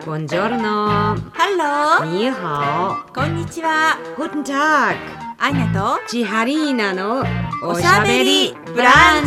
Buongiorno. Hello. に好。 こんにちは。 Guten Tag. アーニャとチハリーナのおしゃべりブランチ。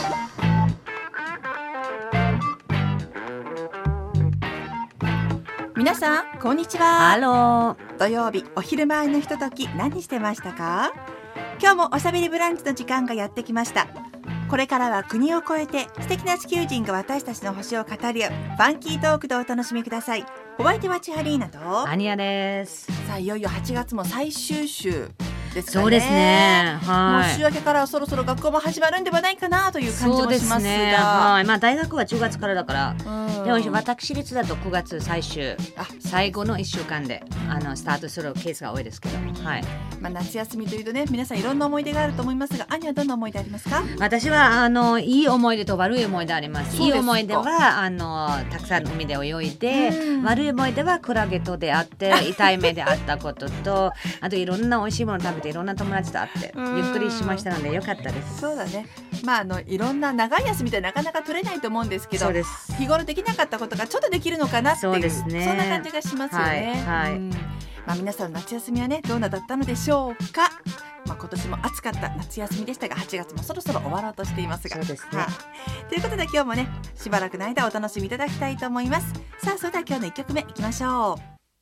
皆さんこんにちは。 ハロー。 土曜日お昼前のひととき何してましたか？今日もおしゃべりブランチの時間がやってきました。これからは国を越えて素敵な地球人が私たちの星を語り合うファンキートークでお楽しみください。お相手はチハリーナとアニヤです。 さあいよいよ8月も最終週ですかね。 そうですね。はい。 もう週明けからそろそろ学校も始まるんではないかなという感じもしますが、 そうですね。はい。まあ大学は10月からだから。でも私立だと9月最終最後の1週間でスタートするケースが多いですけど、はい。 まあ、夏休みというとね、皆さんいろんな思い出があると思いますが、アニはどんな思い出ありますか？ 私はいい思い出と悪い思い出あります。いい思い出はたくさん海で泳いで、悪い思い出はクラゲと出会って痛い目であったこととあといろんな美味しいもの食べていろんな友達と会ってゆっくりしましたのでよかったです。 そうだね。まあいろんな長い休みってなかなか取れないと思うんですけど、 そうです。 日頃できなかったことがちょっとできるのかなっていう、 そうですね。 そんな感じがしますよね。はい。まあ、皆さんの夏休みはねどうなだったのでしょうか。まあ、今年も暑かった夏休みでしたが8月もそろそろ終わろうとしていますが、 そうですね。 ということで今日もねしばらくの間お楽しみいただきたいと思います。さあそれでは今日の1曲目いきましょう。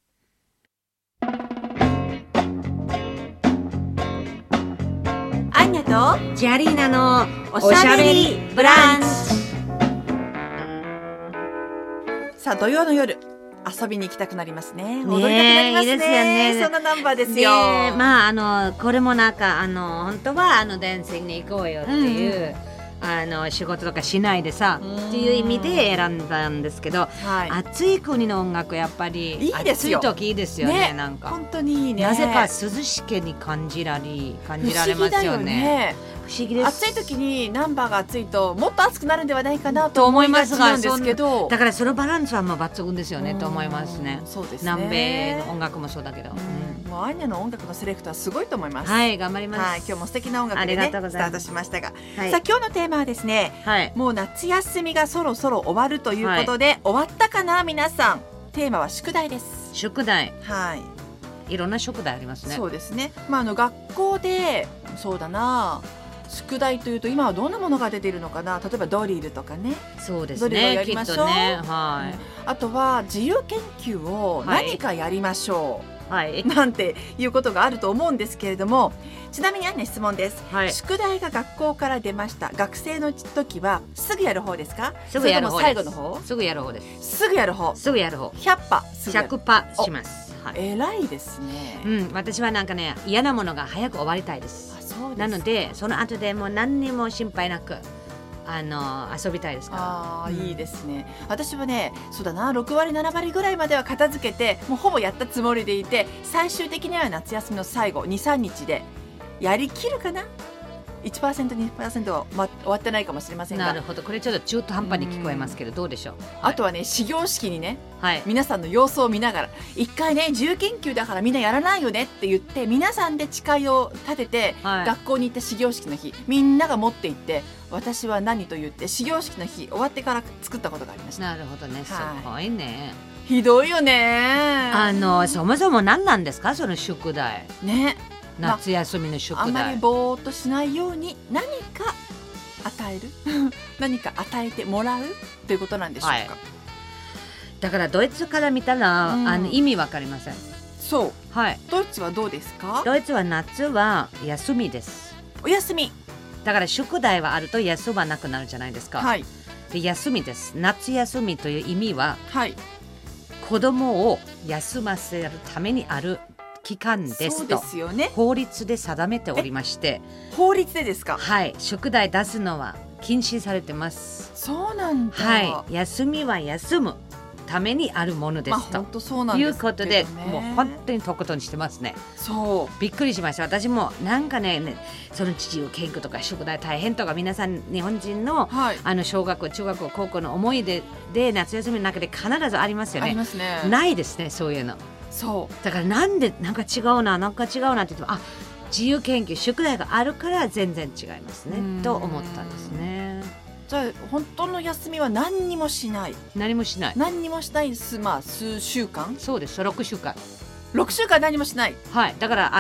アンニャとチハリーナのおしゃべりブランチ。さあ土曜の夜遊びに行きたくなりますね。踊りたくなりますね。いいですよね。そんなナンバーですよ。 まあこれもなんか本当はダンシングに行こうよっていう、仕事とかしないでさっていう意味で選んだんですけど、暑い国の音楽やっぱりいいですよ。 暑い時いいですよね。なんか本当にいいね。 なぜか涼しげに感じられますよね。不思議です。 暑い時にナンバーが暑いともっと暑くなるんではないかなと思いがちなんですけど、 だからそのバランスはもう抜群ですよねと思いますね。 そうですね。 南米の音楽もそうだけど、 もうアーニャの音楽のセレクトはすごいと思います。 はい、頑張ります。 はい、今日も素敵な音楽でねスタートしましたが、さあ今日のテーマはですね、もう夏休みがそろそろ終わるということで、終わったかな皆さん。テーマは宿題です。 宿題。 はい。 いろんな宿題ありますね。 そうですね。まあ学校でそうだな。宿題というと今はどんなものが出ているのかな。例えばドリルとかね。 そうですね。 ドリルをやりましょう。 ね、はい。 あとは自由研究を何かやりましょう。はい。なんていうことがあると思うんですけれども、ちなみに質問です。宿題が学校から出ました。学生の時はすぐやる方ですか？ すぐやる方です。 最後の方？ すぐやる方です。 すぐやる方。 すぐやる方。 100% します。 偉いですね。 私はなんかね嫌なものが早く終わりたいです。なのでその後でもう何にも心配なく遊びたいですから。 いいですね。私はねそうだな6割7割ぐらいまでは片付けてもうほぼやったつもりでいて、最終的には夏休みの最後 2,3 日でやりきるかな。1%2% は終わってないかもしれませんが。 なるほど。これちょっと中途半端に聞こえますけどどうでしょう。 あとはね始業式にね、皆さんの様子を見ながら一回ね自由研究だからみんなやらないよねって言って皆さんで誓いを立てて、学校に行った始業式の日みんなが持って行って私は何と言って始業式の日終わってから作ったことがありました。 なるほどね。すごいね。 ひどいよね。 そもそも何なんですかその宿題ね。 夏休みの宿題、 あんまりぼーっとしないように何か与える何か与えてもらうということなんでしょうか。 だからドイツから見たら、意味わかりません。 そう、ドイツはどうですか？ ドイツは夏は休みです。 お休みだから宿題はあると休まなくなるじゃないですか。で休みです。夏休みという意味は、子供を休ませるためにある期間ですと法律で定めておりまして。 法律でですか？ はい、宿題出すのは禁止されてます。 そうなんだ。 はい、休みは休むためにあるものですと、いうことでもう本当にとことんしてますね。 そうびっくりしました。私もなんかねその自由研究とか宿題大変とか皆さん日本人の、小学校中学校高校の思い出で夏休みの中で必ずありますよね。 ありますね。 ないですねそういうの。そうだからなんでなんか違うなって言っても自由研究宿題があるから全然違いますねと思ったんですね。 じゃあ本当の休みは何にもしない。 何もしない。 まあ数週間。 そうです。6週間。 6週間何もしない。 はい。だから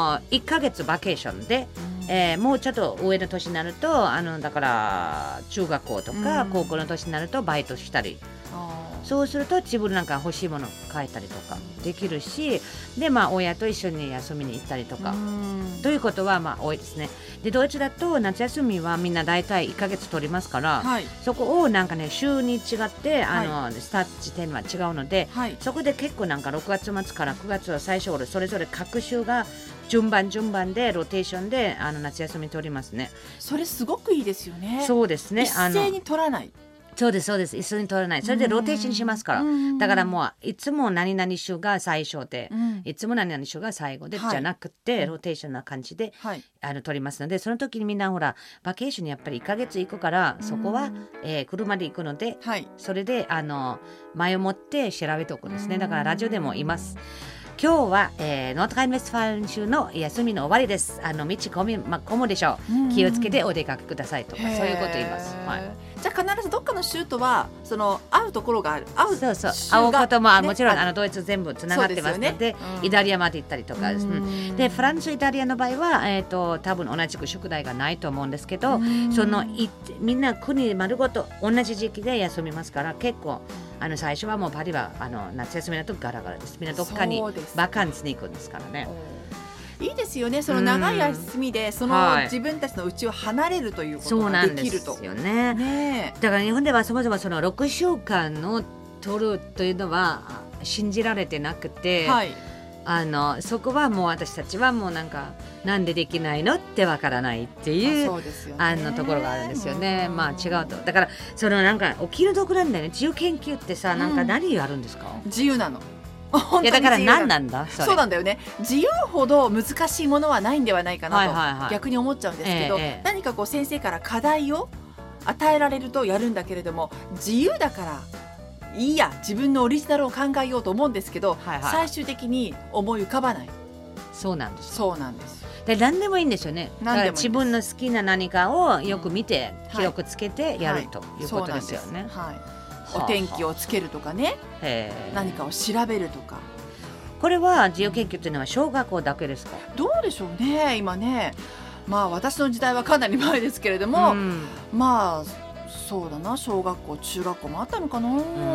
1ヶ月バケーションで、もうちょっと上の年になるとだから中学校とか高校の年になるとバイトしたり。そうすると自分なんか欲しいもの買えたりとかできるし、で親と一緒に遊びに行ったりとかということは多いですね。でドイツだと夏休みはみんな大体1ヶ月取りますから、はい、そこをなんかね週に違ってスタート時点は違うので、はい、そこで結構なんか6月末から9月は最初それぞれ各週が順番でローテーションで夏休み取りますね。 それすごくいいですよね。 そうですね。 一斉に取らない。 そうです一緒に取らない。それでローテーションしますから。だからもういつも何々週が最初で、いつも何々週が最後で、じゃなくてローテーションな感じで、取りますので、その時にみんなほらバケーションにやっぱり1ヶ月行くからそこは、車で行くので、それで前をもって調べておくんですね。だからラジオでもいます。今日は、ノートラインウェストファーレン州の休みの終わりです。道混むでしょう。気をつけてお出かけくださいとか、そういうこと言います。はい、 じゃあ必ずどっかの州とは会うところがある。 会うことももちろんドイツ全部つながってますので、イタリアまで行ったりとかですね。でフランスイタリアの場合は、多分同じく宿題がないと思うんですけど、みんな国丸ごと同じ時期で休みますから、結構最初はもうパリは夏休みだとガラガラです。みんなどっかにバカンスに行くんですからね。 いいですよね。その長い休みで自分たちの家を離れるということができると。 そうなんですよね。だから日本ではそもそも6週間の取るというのは信じられてなくて、そこはもう私たちはもうなんでできないのってわからないっていう、ところがあるんですよね。違うと。だからお気の毒なんだよね。自由研究ってさ、何やるんですか？ 自由なの。 いやだから何なんだそれ。 そうなんだよね。自由ほど難しいものはないんではないかなと、逆に思っちゃうんですけど、何か先生から課題を与えられるとやるんだけれども、自由だからいいや、自分のオリジナルを考えようと思うんですけど、最終的に思い浮かばない。 そうなんです。 そうなんです。 で何でもいいんですよね。だから自分の好きな何かをよく見て、記録つけてやるということですよね。 お天気をつけるとかね、何かを調べるとか。 これは自由研究というのは小学校だけですか？ どうでしょうね。今ね、私の時代はかなり前ですけれども、そうだな、小学校中学校もあったのかな。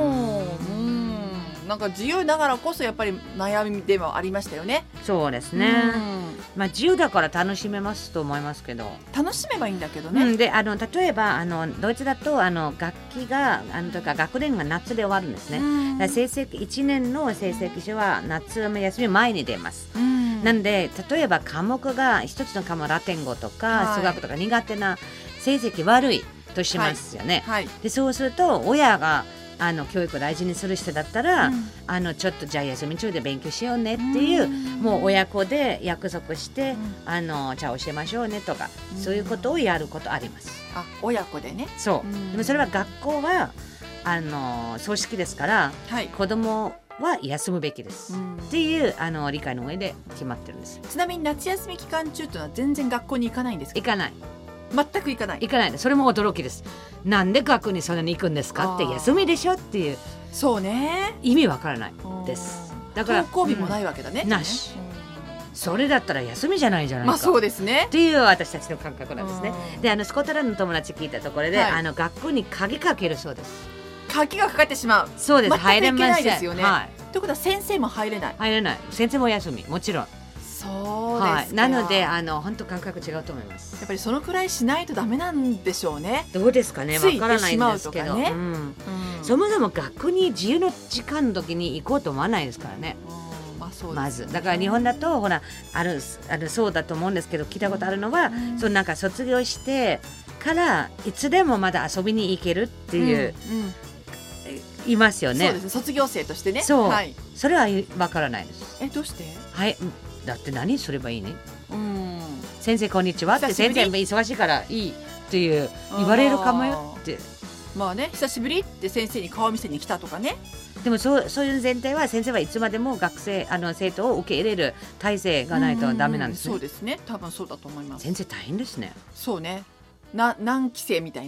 なんか自由ながらこそやっぱり悩みでもありましたよね。 そうですね。自由だから楽しめますと思いますけど。 楽しめばいいんだけどね。 で例えばドイツだと学期がとか学年が夏で終わるんですね。成績1年の成績書は夏休み前に出ます。なんで例えば科目が一つの科目ラテン語とか数学とか苦手な成績悪いとしますよね。でそうすると親が教育を大事にする人だったら、ちょっとじゃあ休み中で勉強しようねっていう、もう親子で約束して、じゃあ教えましょうねとか、そういうことをやることあります。 親子でね。 そう。でもそれは学校は組織ですから、子供は休むべきです、っていう理解の上で決まってるんです。 ちなみに夏休み期間中というのは全然学校に行かないんですか？ 行かない。 全く行かない。 行かないで、それも驚きです。なんで学校にそんなに行くんですかって、休みでしょっていう。 そうね。 意味わからないです。だから登校日もないわけだね。 なし。それだったら休みじゃないじゃないか。 そうですね。 っていう私たちの感覚なんですね。でスコットランドの友達聞いたところで、学校に鍵かけるそうです。 鍵がかかってしまう。 そうです。入れません。 全くいけないですよね。ということは先生も入れない。 入れない。先生も休み、もちろん。 そうですか。 なので本当感覚違うと思います。 やっぱりそのくらいしないとダメなんでしょうね。 どうですかね。わからないんですけど、そもそも学校に自由の時間の時に行こうと思わないですからね。まずだから日本だとほらそうだと思うんですけど、聞いたことあるのは、卒業してからいつでもまだ遊びに行けるっていう、いますよね。 そうですね。卒業生としてね。 そう。それはわからないです。 どうして？ だって何すればいいね。先生こんにちはって先生忙しいからいいっていう言われるかもよって。 久しぶりって先生に顔見せに来たとかね。 でもそういう前提は先生はいつまでも生徒を受け入れる体制がないとダメなんですね。 そうですね。多分そうだと思います。 先生大変ですね。 そうね。何期生みたいなね。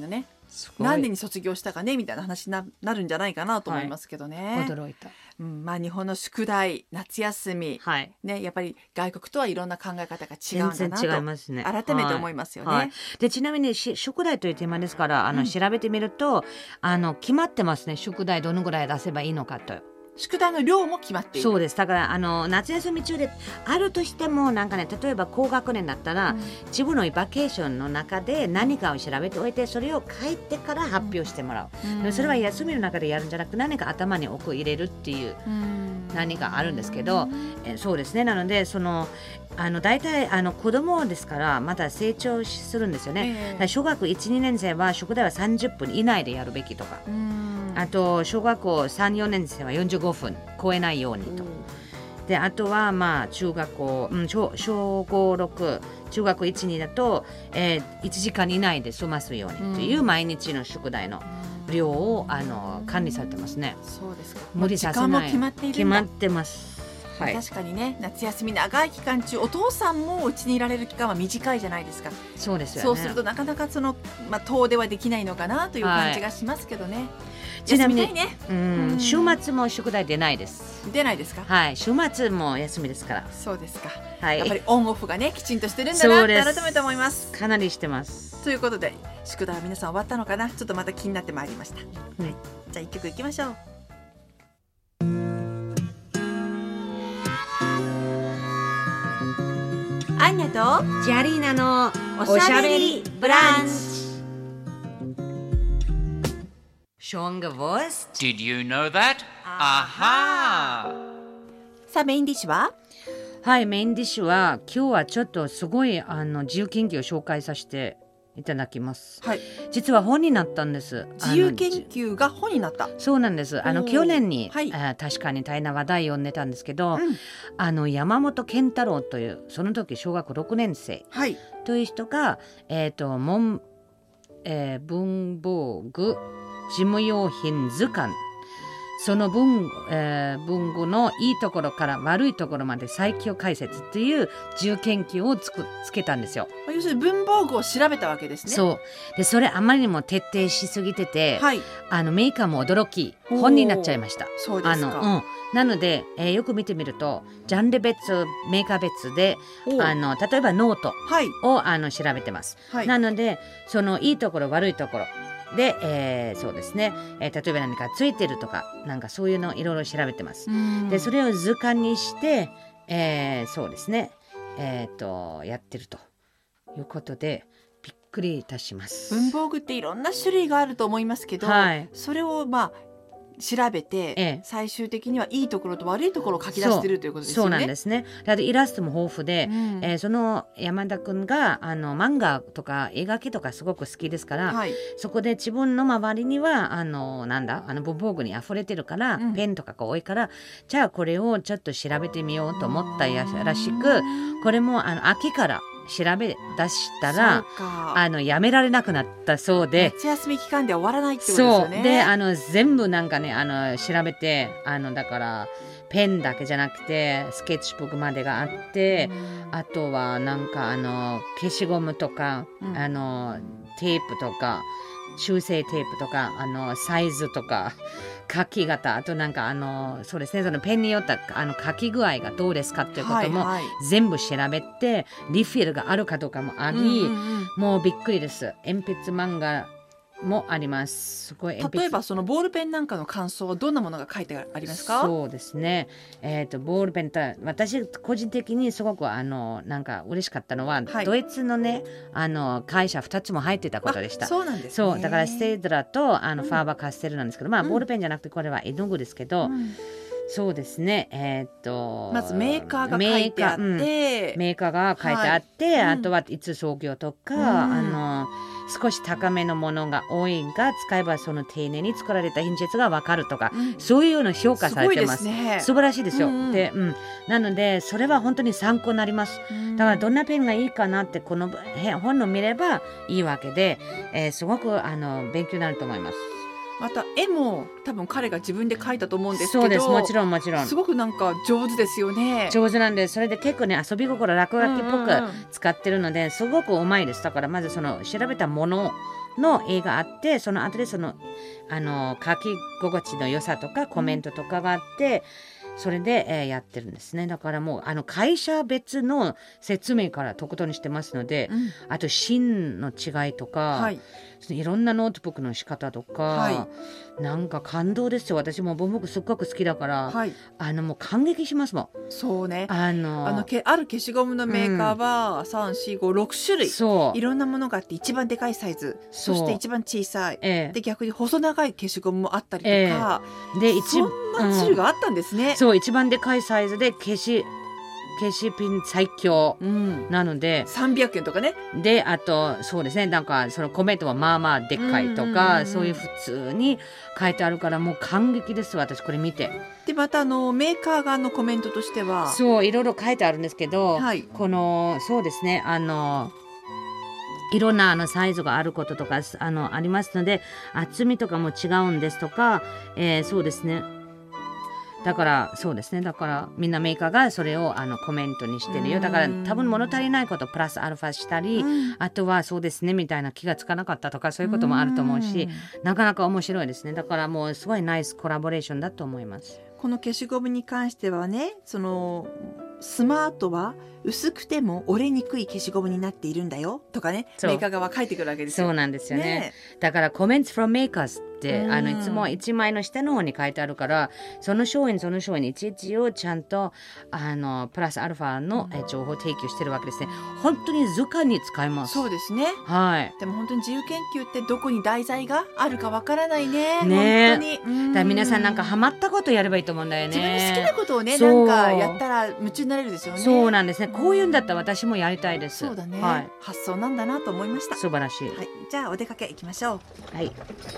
何年に卒業したかねみたいな話に なるんじゃないかなと思いますけどね、 驚いた。 日本の宿題、夏休み、ね、やっぱり外国とはいろんな考え方が違うんだなと全然違いますね。 改めて思いますよね。 でちなみに宿題というテーマですから調べてみると決まってますね。宿題どのぐらい出せばいいのかと。 宿題の量も決まっている。 そうです。だから夏休み中であるとしてもなんかね、例えば高学年だったら、自分のバケーションの中で何かを調べておいてそれを書いてから発表してもらう、でそれは休みの中でやるんじゃなくて何か頭に入れるっていう何かあるんですけど、そうですね。なので大体子供ですからまだ成長するんですよね、小学 1,2 年生は宿題は30分以内でやるべきとか、あと小学校 3,4 年生は45分超えないようにと。であとは中学校、小5、6中学 1,2 だと、1時間以内で済ますようにという毎日の宿題の量を管理されてますね。 そうですか。 無理させない。 時間も決まっているんだ。 決まってます。 確かにね、夏休み長い期間中お父さんもうちにいられる期間は短いじゃないですか。 そうですよね。 そうするとなかなか遠出はできないのかなという感じがしますけどね、 ちなみに休みたいね。 週末も宿題出ないです。 出ないですか。 はい、週末も休みですから。 そうですか、 やっぱりオンオフがねきちんとしてるんだなって改めて思います。 かなりしてます。 ということで宿題は皆さん終わったのかな。ちょっとまた気になってまいりました、じゃあ一曲いきましょう。アンナとジャリーナのおしゃべりブランチ。 Schon gewusst? Did you know that? Aha! さあメインディッシュは？ はい、メインディッシュは今日はちょっとすごい自由研究を紹介させていただきます。実は本になったんです。 自由研究が本になった。 そうなんです。去年に、確かに大変な話題を読んでたんですけど、山本健太郎というその時小学6年生という人が、文房具事務用品図鑑、その文具のいいところから悪いところまで最強解説っていう自由研究をつけたんですよ。 要するに文房具を調べたわけですね。 そうで、それあまりにも徹底しすぎてて、メーカーも驚き本になっちゃいました。 そうですか。 なので、よく見てみるとジャンル別メーカー別で例えばノートを、調べてます、なのでそのいいところ悪いところで、そうですね、例えば何かついてるとかなんかそういうのいろいろ調べてます。でそれを図鑑にして、そうですね、やってるということでびっくりいたします。 文房具っていろんな種類があると思いますけど、それを調べて、最終的にはいいところと悪いところを書き出しているということですよね。 そうなんですね。だってイラストも豊富で、その山田くんが漫画とか描きとかすごく好きですから、そこで自分の周りには文房具にあふれてるから、ペンとかが多いから、じゃあこれをちょっと調べてみようと思ったらしく、これも秋から調べ出したらやめられなくなったそうで、 夏休み期間で終わらないってことですよね。 そうで全部なんかね調べてだからペンだけじゃなくてスケッチブックまでがあって、あとはなんか消しゴムとか、テープとか修正テープとかサイズとか書き方、あとなんかそうですね、そのペンによった書き具合がどうですかっていうことも全部調べて、リフィルがあるかどうかもあり、もうびっくりです。鉛筆漫画もあります。すごい例えばそのボールペンなんかの感想はどんなものが書いてありますか？ そうですね、ボールペンって私個人的にすごくなんか嬉しかったのは、ドイツのね会社2つも入ってたことでした。 そうなんですね。 そうだからステードラとファーバーカステルなんですけど、ボールペンじゃなくてこれは絵の具ですけど、そうですね、 まずメーカーが書いてあって、 メーカーが書いてあって、あとはいつ創業とか、少し高めのものが多いが使えばその丁寧に作られた品質が分かるとか、そういうの評価されてます。 すごいですね。 素晴らしいですよ。で、なのでそれは本当に参考になります。だからどんなペンがいいかなってこの本を見ればいいわけで、すごく勉強になると思います。 また絵も多分彼が自分で描いたと思うんですけど、 そうです、もちろんもちろん、 すごくなんか上手ですよね。 上手なんで、それで結構ね遊び心落書きっぽく使ってるので、すごくうまいです。だからまずその調べたものの絵があって、その後でその書き心地の良さとかコメントとかがあって、それで、やってるんですね。だからもう会社別の説明からとことんしてますので、あと芯の違いとか、いろんなノートブックの仕方とか、なんか感動ですよ。私も文房具すっごく好きだから、もう感激しますもん。 そうね。ある消しゴムのメーカーは3、4、5、6種類いろんなものがあって、一番でかいサイズ、そして一番小さい、で逆に細長い消しゴムもあったりとか、でそんな種類があったんですね。 そう、一番でかいサイズで消しピン最強なので、 300円とかね。 であとそうですね、なんかそのコメントはまあまあでっかいとか、そういう普通に書いてあるから、もう感激です、私これ見て。 でまたメーカー側のコメントとしては、 そういろいろ書いてあるんですけど、このそうですね、いろんなサイズがあることとかありますので、厚みとかも違うんですとか、そうですね。だからそうですね、だからみんなメーカーがそれをコメントにしてるよ。だから多分物足りないことプラスアルファしたり、あとはそうですねみたいな気がつかなかったとか、そういうこともあると思うし、なかなか面白いですね。だからもうすごいナイスコラボレーションだと思います。 この消しゴムに関してはね、そのスマートは薄くても折れにくい消しゴムになっているんだよとかね、メーカー側は書いてくるわけですよ。 そうなんですよね。だから Comments from Makers っていつも1枚の下の方に書いてあるから、その商品いちいちをちゃんとプラスアルファの情報提供してるわけですね。本当に図鑑に使えます。 そうですね。でも本当に自由研究ってどこに題材があるかわからないね。本当に。 だから皆さんなんかハマったことやればいいと思うんだよね。 自分の好きなことをね、なんかやったら夢中になれるですよね。 そうなんですね。こういうんだったら私もやりたいです。 そうだね。発想なんだなと思いました。 素晴らしい。 じゃあお出かけ行きましょう。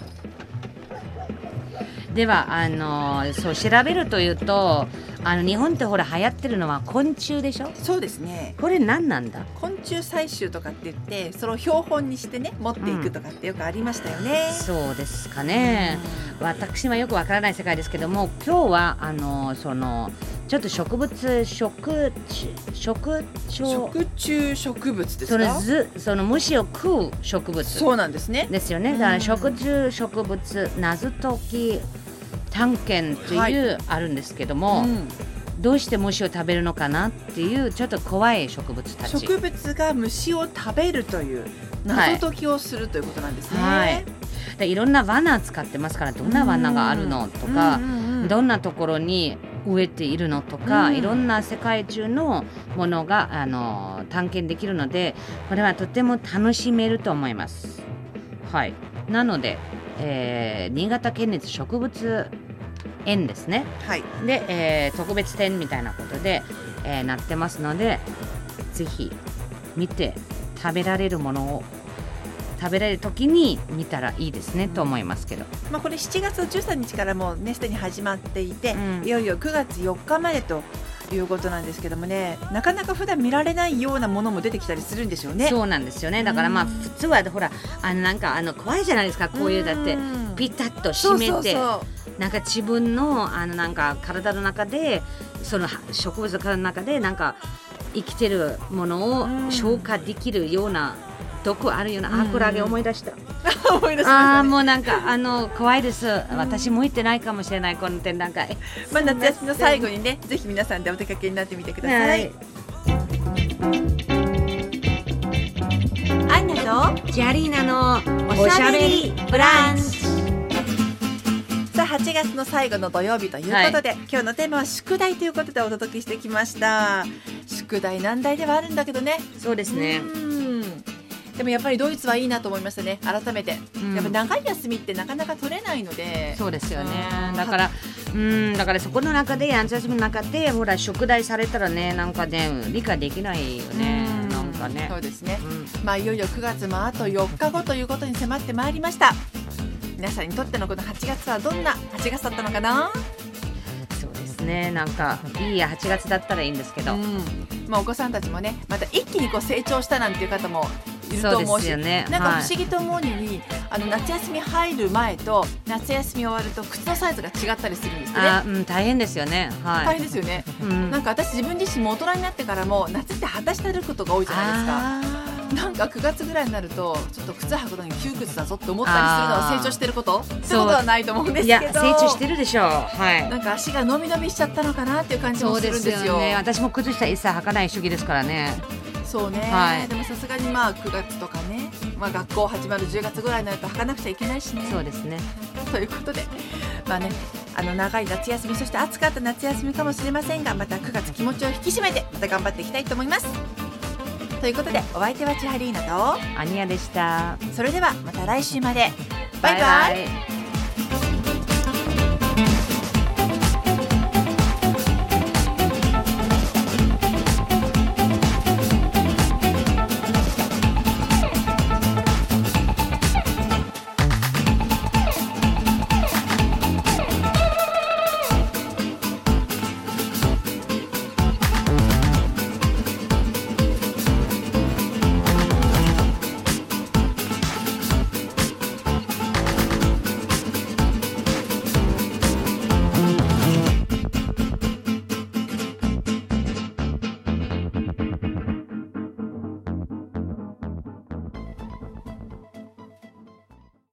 ではそう調べるというと、日本ってほら流行ってるのは昆虫でしょ。 そうですね。 これ何なんだ。 昆虫採集とかって言って、それを標本にしてね持っていくとかってよくありましたよね。 そうですかね。私はよくわからない世界ですけども、今日はそのちょっと食虫ですか。その虫を食う植物。 そうなんですね。 ですよね。だから食虫植物謎解き探検という、あるんですけども、どうして虫を食べるのかなっていうちょっと怖い植物たち。 植物が虫を食べるという謎解きをするということなんですね。 でいろんな罠使ってますから、どんな罠があるのとか、どんなところに植えているのとか、いろんな世界中のものが探検できるので、これはとても楽しめると思います。なので、新潟県立植物園ですね。で、特別展みたいなことで、なってますので、ぜひ見て食べられるものを食べられる時に見たらいいですねと思いますけど、 これ7月13日からもうねすでに始まっていて、いよいよ9月4日までということなんですけどもね、なかなか普段見られないようなものも出てきたりするんでしょうね。 そうなんですよね。だから普通はほらなんか怖いじゃないですか、こういうだってピタッと締めて、なんか自分のなんか体の中で、その植物の体の中でなんか生きてるものを消化できるような毒あるような、クラゲ思い出した思い出しましたね。 もうなんか怖いです。私向いてないかもしれない、この展覧会。 夏休みの最後にね、ぜひ皆さんでお出かけになってみてください。アンナとジャリーナのおしゃべりブランチ。 さあ8月の最後の土曜日ということで、今日のテーマは宿題ということでお届けしてきました。宿題難題ではあるんだけどね。 そうですね。 でもやっぱりドイツはいいなと思いましたね、改めて。やっぱ長い休みってなかなか取れないので。 そうですよね。だからそこの中で、夏休みの中でほら宿題されたらね、なんかね理解できないよね。なんかね。 そうですね。いよいよ9月もあと4日後ということに迫ってまいりました。皆さんにとってのこの8月はどんな8月だったのかな。 そうですね。なんかいいや8月だったらいいんですけど、 お子さんたちもね、また一気に成長したなんていう方もいると思うし、なんか不思議と思うに、夏休み入る前と夏休み終わると靴のサイズが違ったりするんですね。 大変ですよね。 大変ですよね。なんか私自分自身も大人になってからも夏って裸足で歩くことが多いじゃないですか。 なんか9月ぐらいになるとちょっと靴履くのに窮屈だぞって思ったりするのは成長してることってことはないと思うんですけど、いや成長してるでしょう。はい。 なんか足が伸び伸びしちゃったのかなっていう感じもするんですよ。 そうですよね。私も靴下一切履かない主義ですからね。 そうね、はい、でもさすがにまあ9月とかね、まあ、学校始まる10月ぐらいになると履かなくちゃいけないしね。 そうですね。 ということでまあね、長い夏休み、そして暑かった夏休みかもしれませんが、また9月気持ちを引き締めてまた頑張っていきたいと思います。ということでお相手は千春リーナとアニヤでした。 それではまた来週まで。バイバイ。